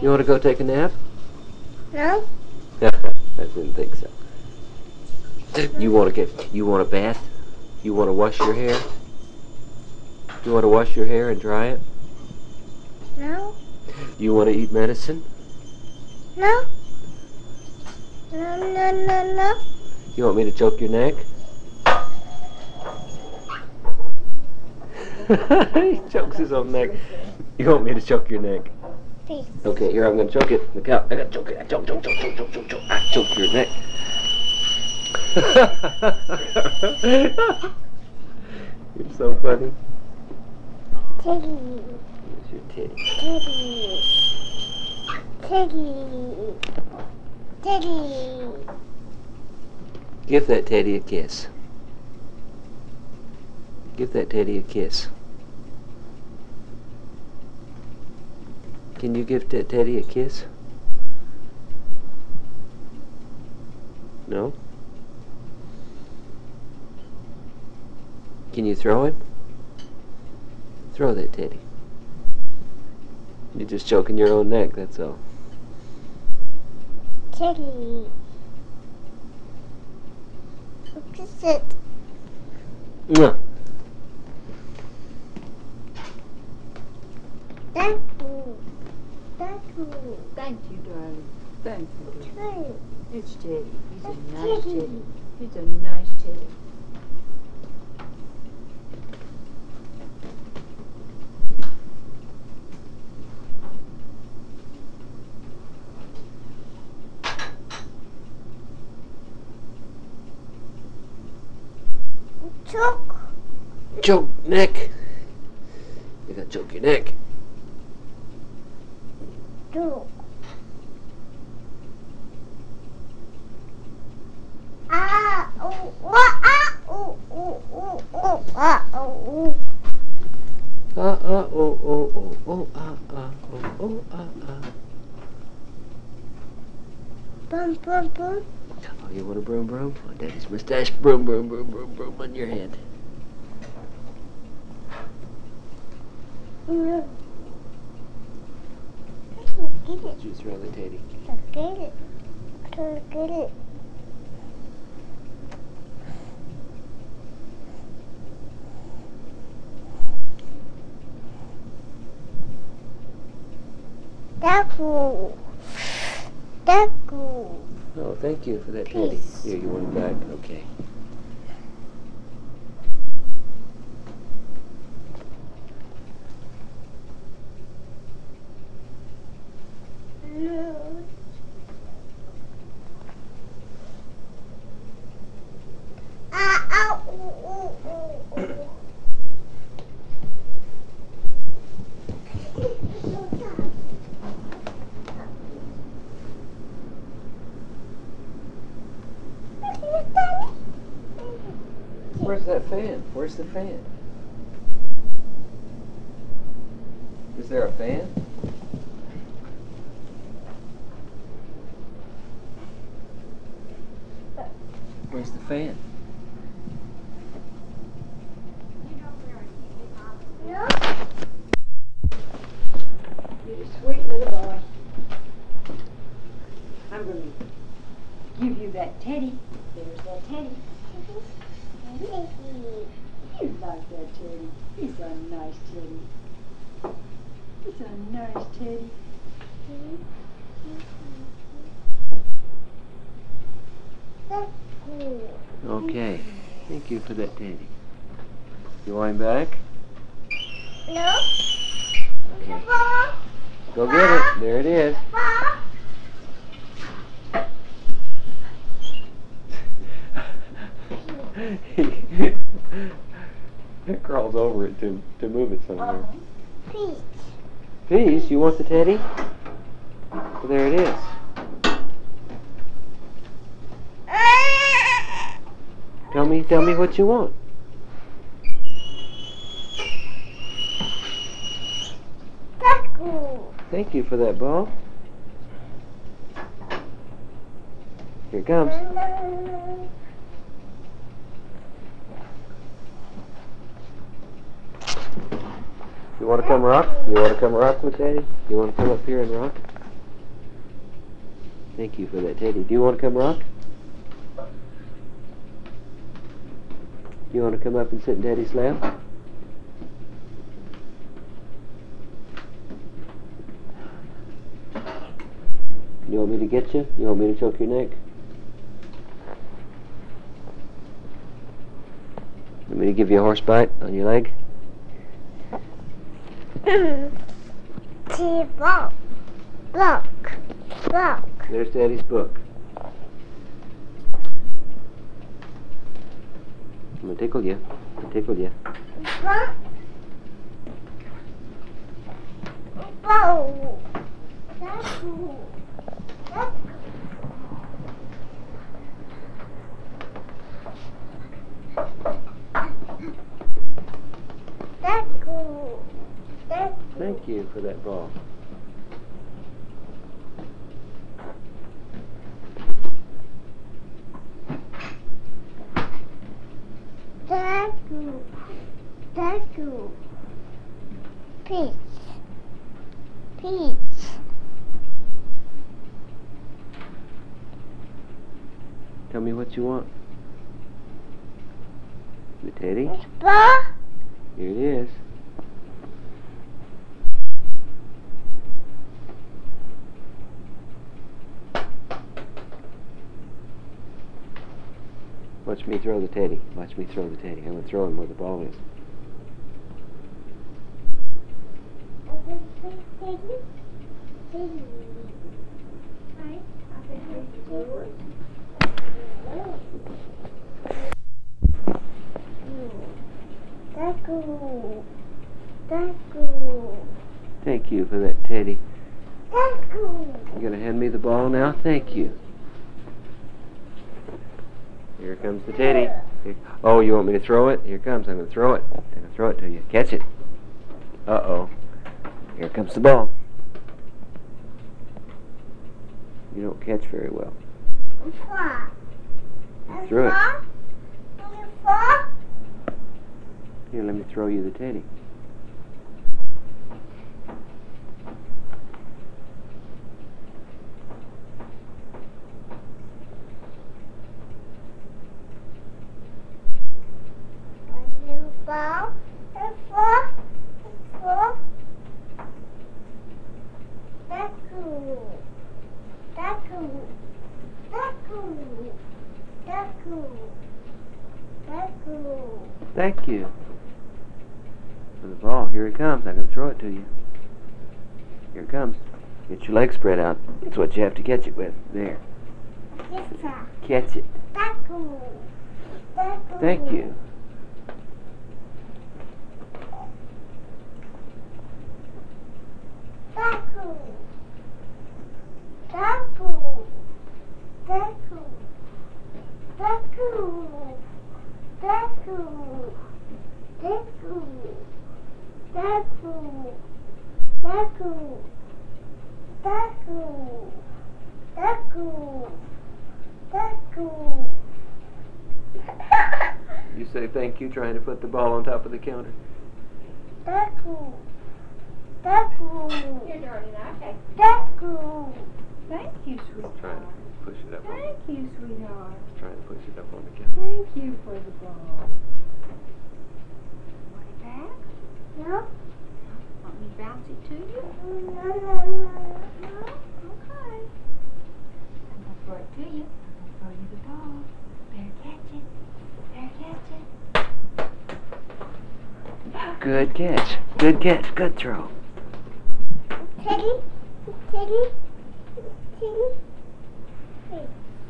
You want to go take a nap? No? I didn't think so. You want a bath? You want to wash your hair? You want to wash your hair and dry it? No? You want to eat medicine? No? No. You want me to choke your neck? He chokes his own neck. You want me to choke your neck? Please. Okay, here, I'm going to choke it. Look out. I got to choke it. I choke. I choke your neck. You're so funny. Teddy. Here's your titty. Teddy. Give that teddy a kiss. Give that teddy a kiss. Can you give that teddy a kiss? No? Can you throw him? Throw that teddy. You're just choking your own neck, that's all. Teddy. Kiss it. Mwah. Thank you. Thank you. Thank you, darling. Thank you. Teddy. It's Teddy. He's a It's nice Teddy. Teddy. He's a nice Teddy. Choke. Choke neck. You gotta choke your neck. Choke. Ah, oh, ah, oh, ah, oh. Boom. Oh, you want a broom broom? Oh, Daddy's mustache. Broom on your head. No. Get it. Did you throw the teddy? Get it. Get it. Daku. Oh, thank you for that teddy. Peace. Here, you want it back? Okay. No. Ah, oh. Where's that fan? Where's the fan? Is there a fan? Where's the fan? No. You're a sweet little boy. I'm going to give you that Teddy. There's that Teddy. You like that Teddy. He's a nice Teddy. He's a nice Teddy. Okay. Thank you for that teddy. You want him back? No. Okay. Go get it. There it is. It crawls over it to move it somewhere. Peach. Peace, you want the teddy? Well, there it is. Tell me what you want. Thank you for that ball. Here it comes. You want to come rock? You want to come rock with Daddy? You want to come up here and rock? Thank you for that, Teddy. Do you want to come rock? Do you want to come up and sit in Daddy's lap? You want me to get you? You want me to choke your neck? Want me to give you a horse bite on your leg? T-book. Book. Book. There's Daddy's book. I'm gonna tickle you. I'm gonna tickle you. Book. Bow. That's cool. That's cool. That's cool. Thank you for that ball. That's cool. That's cool. Peach. Peach. Tell me what you want. The Teddy? Ball. Here it is. Watch me throw the Teddy. Watch me throw the Teddy. I'm going to throw him where the ball is. That's cool. That's cool. Thank you for that, Teddy. That's cool. You going to hand me the ball now? Thank you. Here comes the Teddy. Here. Oh, you want me to throw it? Here it comes. I'm going to throw it. I'm going to throw it to you. Catch it. Uh-oh. Here comes the ball. You don't catch very well. Four. You threw it. Four. Here, let me throw you the Teddy. Ball. Four. Four. That's cool. That's cool. That's cool. That's cool. That's cool. Thank you for the ball. Here it comes. I'm going to throw it to you. Here it comes. Get your legs spread out. That's what you have to catch it with. There. Yes, sir. Catch it. That's cool. That's cool. Thank you. That's cool. That's cool. That's cool. That's cool. That's cool. That's cool. That's cool. That's cool. That's cool. That's cool. That's cool. You say thank you trying to put the ball on top of the counter. That's cool. That's cool. Your turn now. Okay. That's cool. Thank you, Trying sweetheart. to push it up on, Thank you, sweetheart. trying to push it up on the counter. Thank you for the ball. Want it back? No? Want me to bounce it to you? No, no, no, no. Okay. I'm gonna throw it to you. I'm gonna throw you the ball. Better catch it. Better catch it. Good catch. Good catch. Good throw. Teddy? Teddy? Teddy? Hey.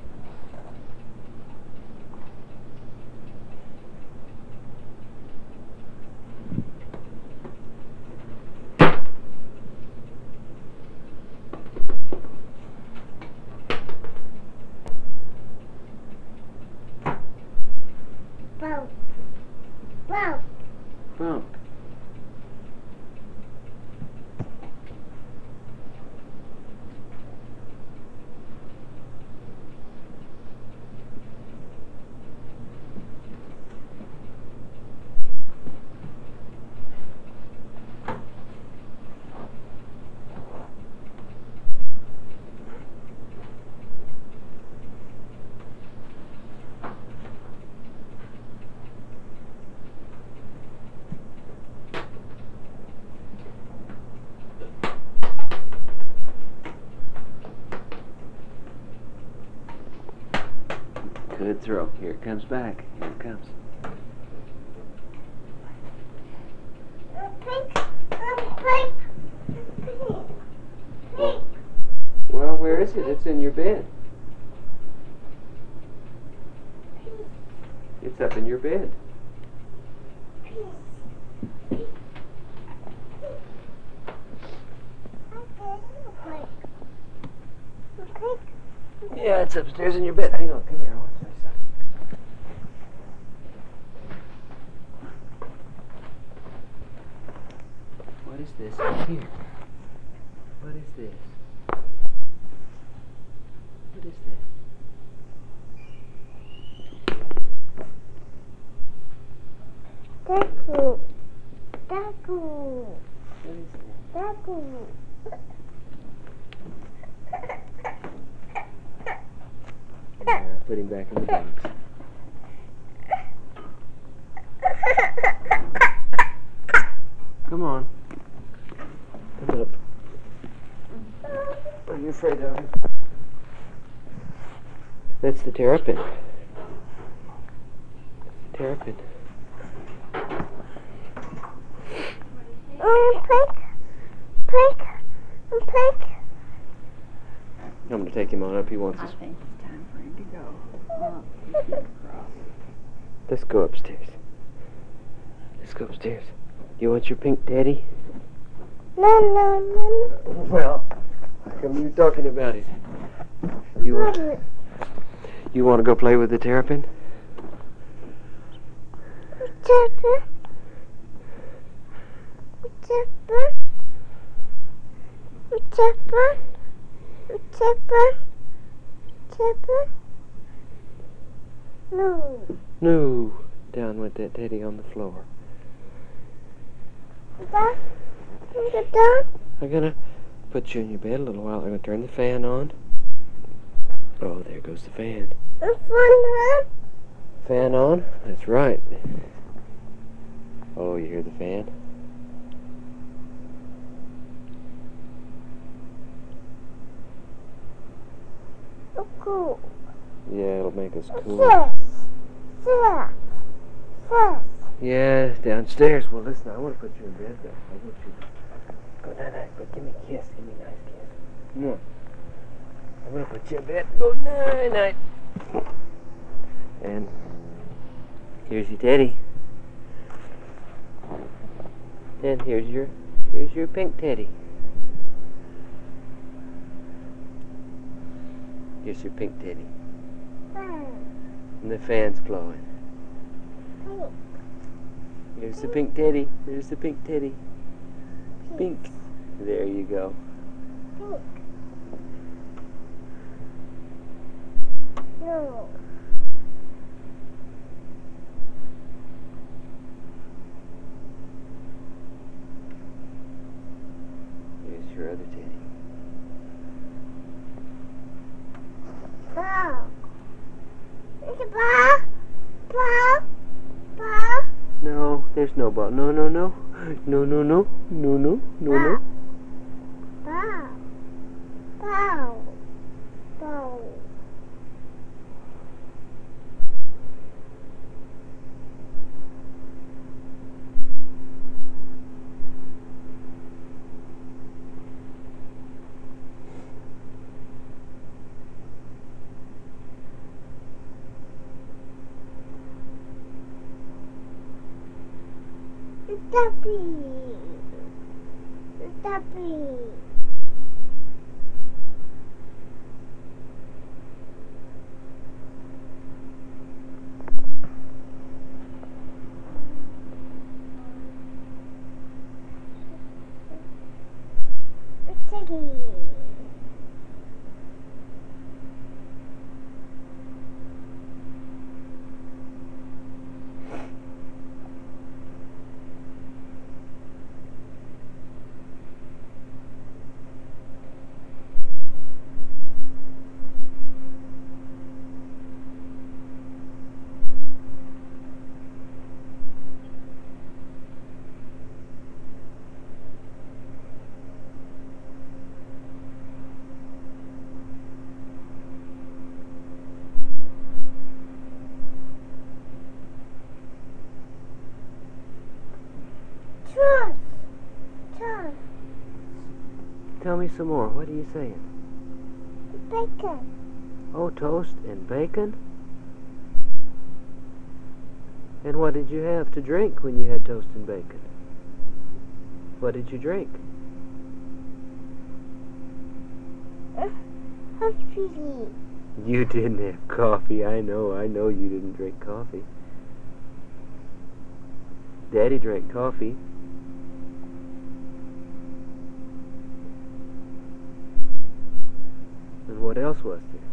Bow. Bow. Bump. Good throw. Here it comes back. Here it comes. Pink. Pink. Pink. Well, where is it? It's in your bed. It's up in your bed. Yeah, it's upstairs in your bed. Hang on, come here. I want to say something. What is this up here? What is this? What is this? Daku. Daku. What is this? Daku. Yeah, put him back in the box. Come on. Come up. Are you afraid of him? That's the terrapin. Terrapin. Pink. Pink. Pink. I'm going to take him on up. He wants I us. think it's time for him to go. He's getting cross. Let's go upstairs. Let's go upstairs. You want your pink teddy? No. Well, how come you're talking about it? You want to go play with the terrapin? Chopper. Chopper. Chopper. Chopper. Chopper. No. No. Down with that teddy on the floor. Dog. Dog. I'm going to put you in your bed a little while. I'm going to turn the fan on. Oh, there goes the fan. Fan on? That's right. Oh, you hear the fan? Cool. Yeah, it'll make us cool. Yeah, downstairs. Well, listen, I want to put you in bed, though. I want you to go night-night, but give me a kiss. Give me a nice kiss. Come on. I'm going to put you in bed. Go night-night. And here's your teddy. And here's your pink teddy. Here's your pink teddy. And the fan's blowing. Here's the pink teddy. There's the pink teddy. Pink. There you go. No. Here's your other teddy. Ball. It's a ball. Ball. Ball. No, there's no ball. No. No. Ball. Ball. Ball. Duppy. Tiggy. Toast. Toast. Tell me some more. What are you saying? Bacon. Oh, toast and bacon? And what did you have to drink when you had toast and bacon? What did you drink? Coffee. You didn't have coffee. I know you didn't drink coffee. Daddy drank coffee. And what else was there?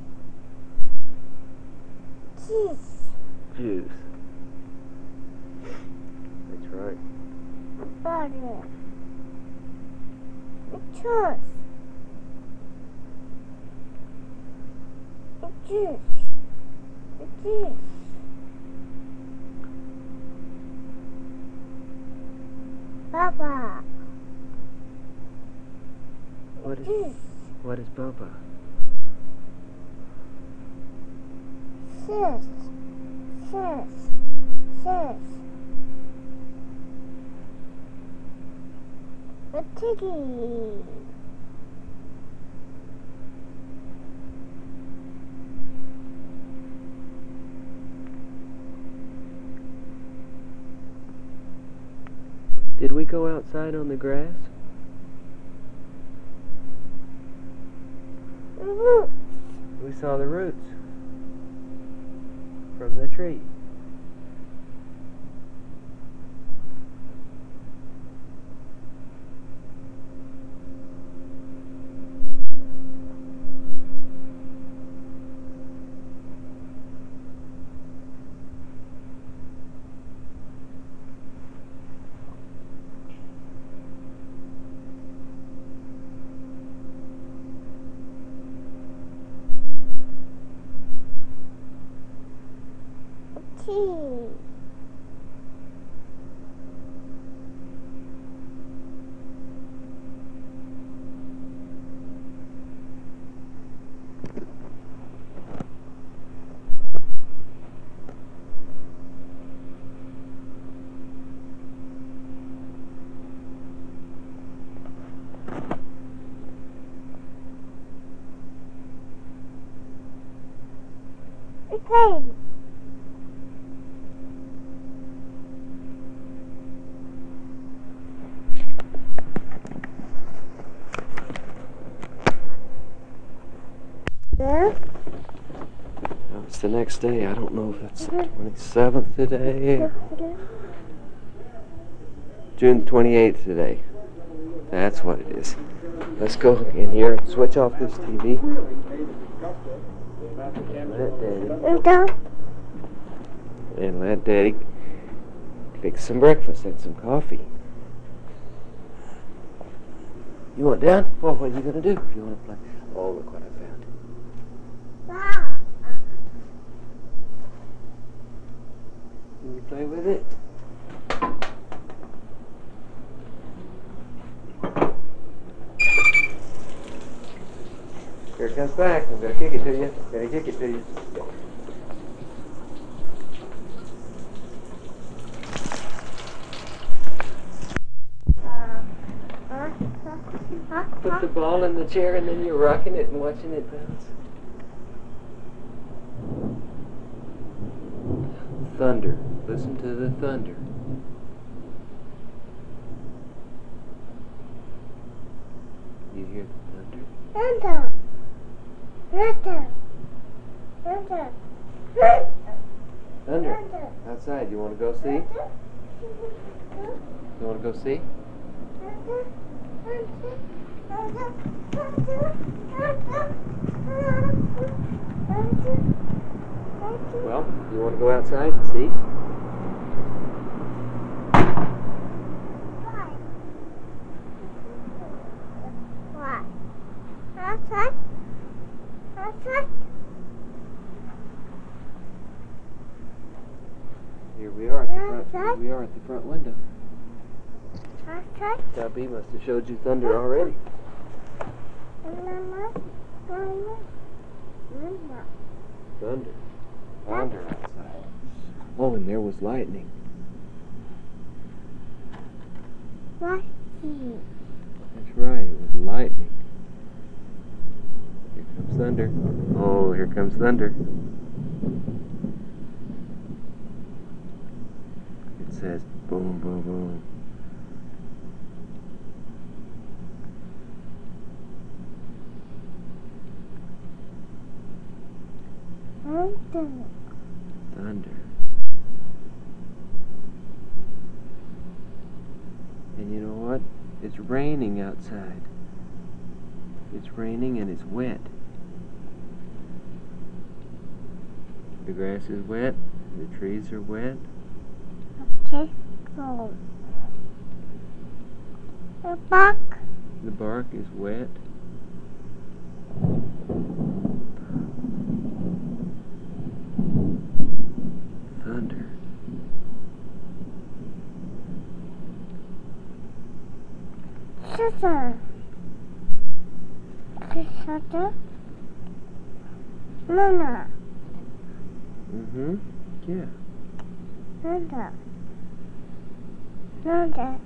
Cheese. Juice. That's right. Butter. Toast. Juice. Juice. Baba. What is boba? Sis. A tiggy. Did we go outside on the grass? Roots. We saw the roots from the tree. Tea. Okay. Yeah. Now it's the next day. I don't know if it's the 27th today. June 28th today. That's what it is. Let's go in here and switch off this TV. And let Daddy fix some breakfast and some coffee. You want down? Well, what are you going to do if you want to play? Oh, look what I found. Wow. Can you play with it? Here it comes back. I'm going to kick it to you. Going to kick it to you. Put the ball in the chair and then you're rocking it and watching it bounce. Thunder. Listen to the thunder. You hear the thunder? Thunder. Outside. You want to go see? You want to go see? Well, you want to go outside and see? Here we are at the front. Here we are at the front window. Stubby must have showed you thunder already. Thunder. Thunder outside. Oh, and there was lightning. Lucky. That's right, it was lightning. Here comes thunder. Oh, here comes thunder. It says boom, boom, boom. Thunder. And you know what? It's raining outside. It's raining and it's wet. The grass is wet. The trees are wet. Okay, go. The bark. The bark is wet. Thunder. Scissor. Scissor. Nana. Mm-hmm. Yeah. Nana. Nana.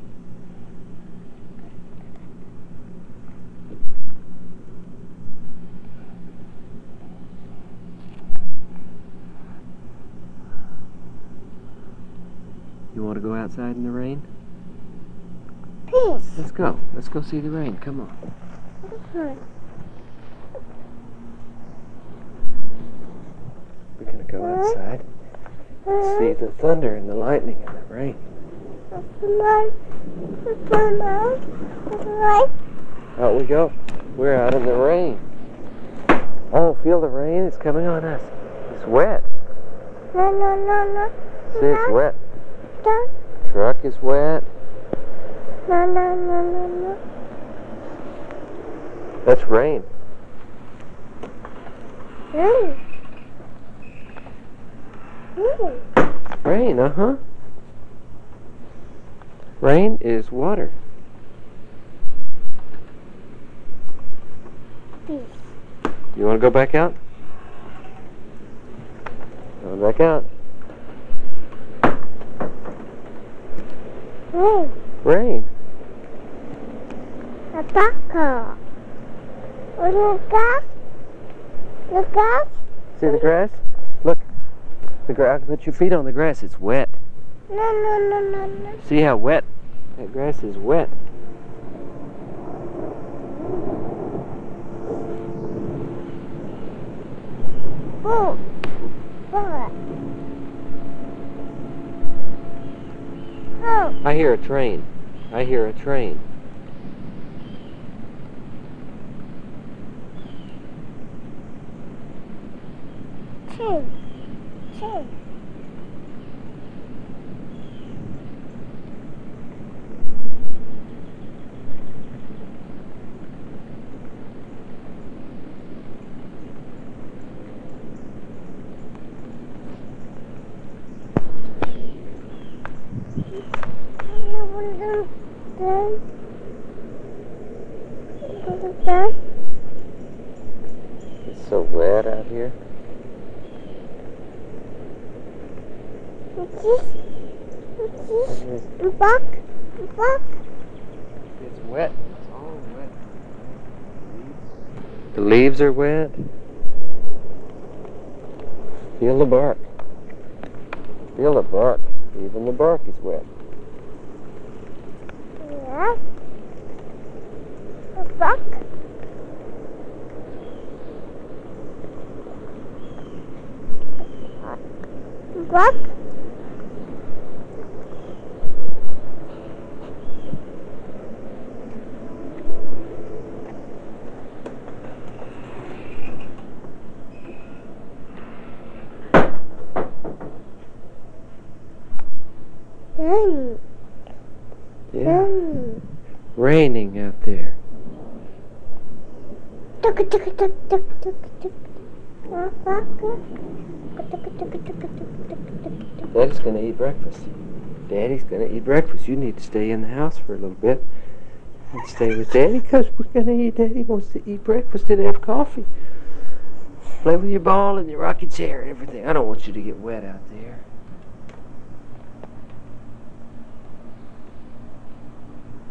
You want to go outside in the rain? Peace. Let's go. Let's go see the rain. Come on. We're going to go outside and see the thunder and the lightning and the rain. Out we go. We're out in the rain. Oh, feel the rain? It's coming on us. It's wet. No, no, no, no. See, it's wet. No, Truck is wet. no, no, no, no, no. That's rain. Rain, uh-huh. Rain is water. Peace. You want to go back out? Going back out. Rain. A buckle. Look up. Look up. See the grass? Look. The grass. Put your feet on the grass. It's wet. No, no, no, no, no. See how wet? That grass is wet. Oh. What? Oh. I hear a train. I hear a train. Two. Two. It's so wet out here. Buck. Buck. It's wet. It's all wet. The leaves are wet. Feel the bark. Feel the bark. Even the bark is wet. Yeah. A buck. Buck. Yeah. Raining out there. Daddy's gonna eat breakfast. Daddy's gonna eat breakfast. You need to stay in the house for a little bit and stay with Daddy because we're gonna eat. Daddy wants to eat breakfast and have coffee. Play with your ball and your rocking chair and everything. I don't want you to get wet out there.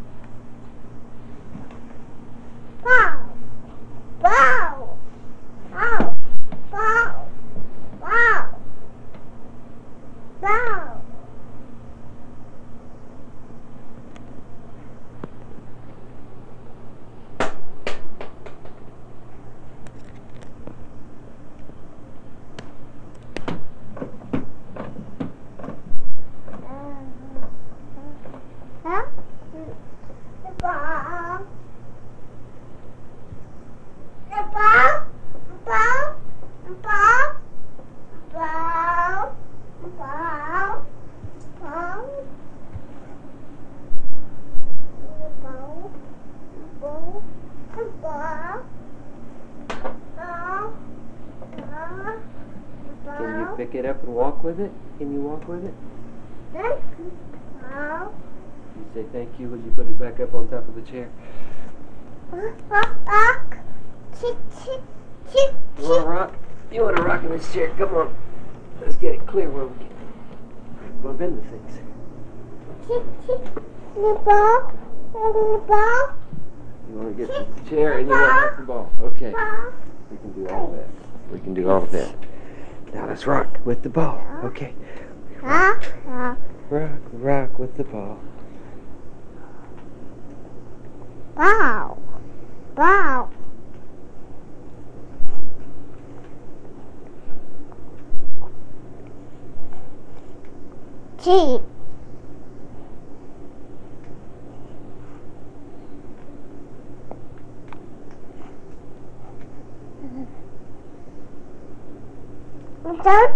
get up and walk with it? Can you walk with it? Thank you. Oh. You say thank you when you put it back up on top of the chair. Rock. Chick, chick, chick, You want to rock? You want to rock in this chair? Come on. Let's get it clear where we can bump into things. chick, chick. The ball. The ball. You want to get the chair and you want to hit the ball. Okay. Ball. We can do all of that. We can do all of that. Now let's rock with the ball. Okay. Rock. Rock. Rock, rock with the ball. Bow. Bow. Cheek. Done.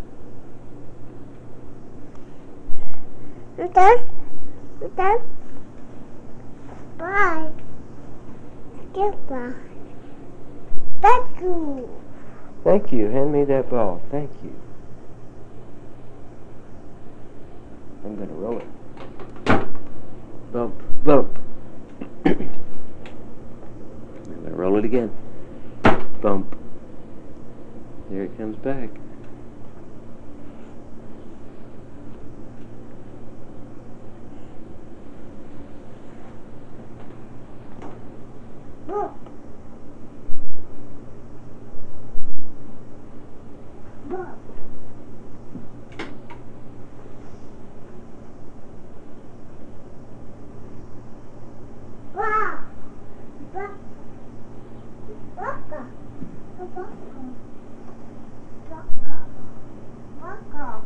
Done. Done. Bye. Goodbye. Thank you. Thank you. Hand me that ball. Thank you. I'm going to roll it. Bump, bump. I'm going to roll it again. Bump. There it comes back. Look. Look. Wow. Buck. Bucka. Bucka. Bucka. Bucka.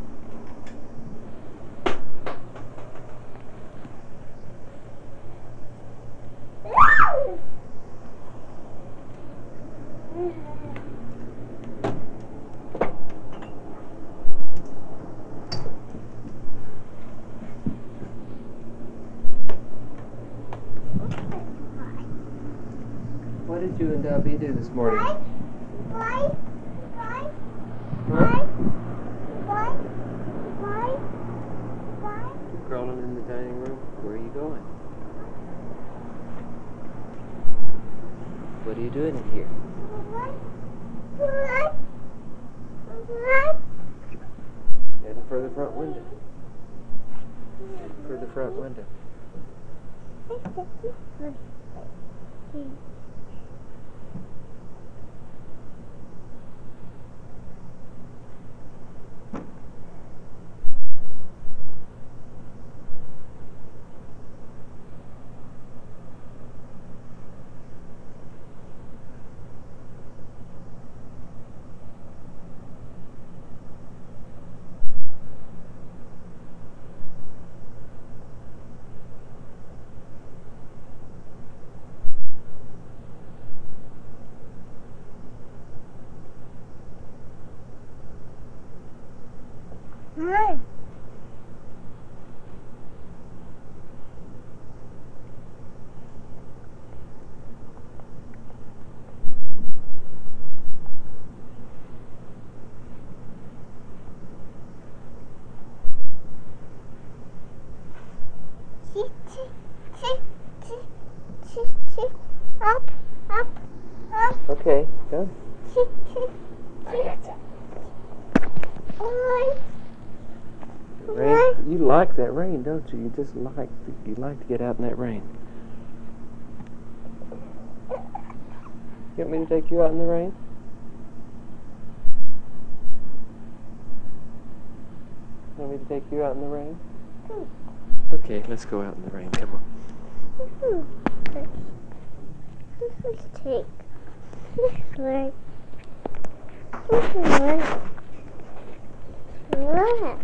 What did you and Dobby do this morning? Bye. Bye. Huh? Bye. Bye. Bye. You crawling in the dining room? Where are you going? What are you doing in here? Heading for the front window. Heading for the front window. Hi. Up, up, up. Okay, go. Rain. You like that rain, don't you? You just like to get out in that rain. You want me to take you out in the rain? You want me to take you out in the rain? Okay, let's go out in the rain. Come on. Let's take this way. This way. Look.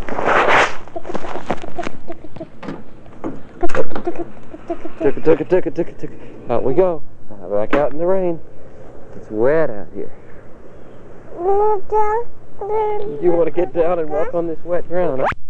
Took it. Out we go. Back out in the rain. It's wet out here. You want to get down and walk on this wet ground, huh?